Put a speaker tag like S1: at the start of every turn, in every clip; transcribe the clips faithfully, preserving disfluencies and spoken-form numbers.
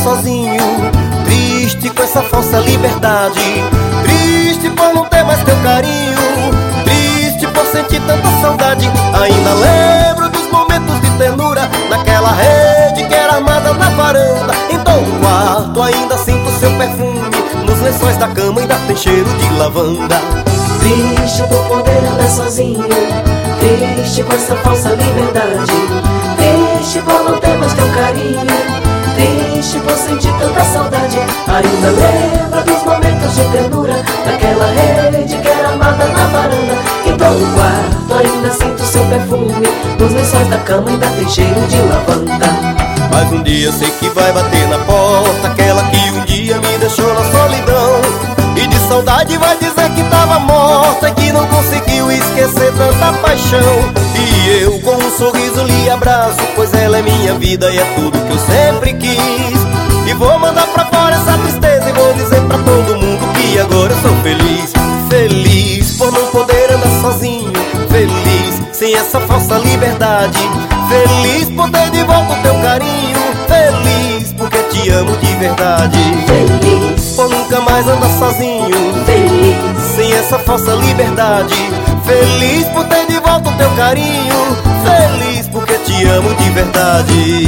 S1: sozinho, triste com essa falsa liberdade, triste por não ter mais teu carinho, triste por sentir tanta saudade. Ainda lembro dos momentos de ternura, naquela rede que era armada na varanda. Em todo o quarto ainda sinto seu perfume, nos lençóis da cama ainda tem cheiro de lavanda.
S2: Triste por poder andar sozinho, triste com essa falsa liberdade, triste por não ter mais teu carinho, triste por sentir tanta saudade. Ainda lembro dos momentos de ternura, naquela rede que era armada na varanda. Em todo o quarto ainda sinto seu perfume, nos lençóis da cama ainda tem cheiro de lavanda.
S1: Mas um dia sei que vai bater na porta, aquela que um dia me deixou na solidão, e de saudade vai dizer que tava morta e que não conseguiu esquecer tanta paixão. E eu com um sorriso lhe abraço, pois ela é minha vida e é tudo que eu sempre quis. E vou mandar pra fora essa tristeza e vou dizer pra todo mundo que agora eu sou feliz. Feliz por não poder andar sozinho, feliz sem essa falsa liberdade, feliz por ter de volta o teu carinho, feliz porque te amo de verdade.
S2: Feliz
S1: por nunca mais andar sozinho,
S2: feliz
S1: sem essa falsa liberdade, feliz por ter de volta o teu carinho, feliz porque te amo de verdade.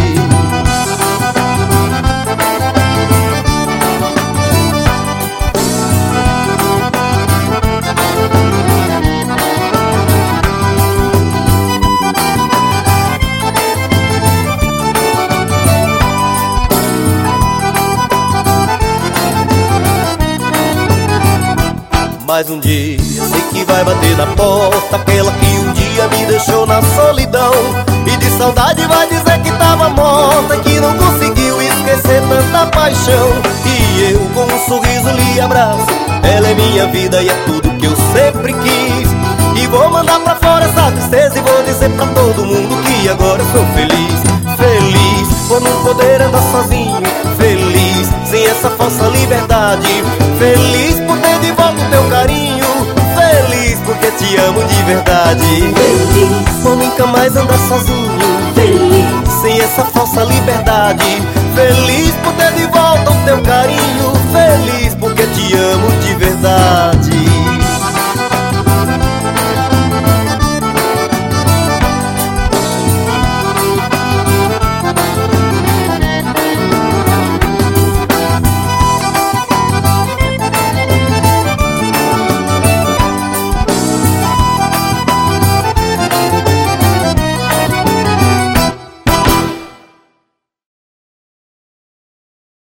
S1: Mais um dia sei que vai bater na porta, aquela que um dia me deixou na solidão, e de saudade vai dizer que tava morta, que não conseguiu esquecer tanta paixão. E eu com um sorriso lhe abraço, ela é minha vida e é tudo que eu sempre quis. E vou mandar pra fora essa tristeza e vou dizer pra todo mundo que agora eu sou feliz. Feliz por não poder andar sozinho, feliz sem essa falsa liberdade, feliz por ter de volta o teu carinho, feliz porque te amo de verdade.
S2: Feliz
S1: por nunca mais andar sozinho,
S2: feliz
S1: sem essa falsa liberdade, feliz por ter de volta o teu carinho, feliz porque te amo de verdade.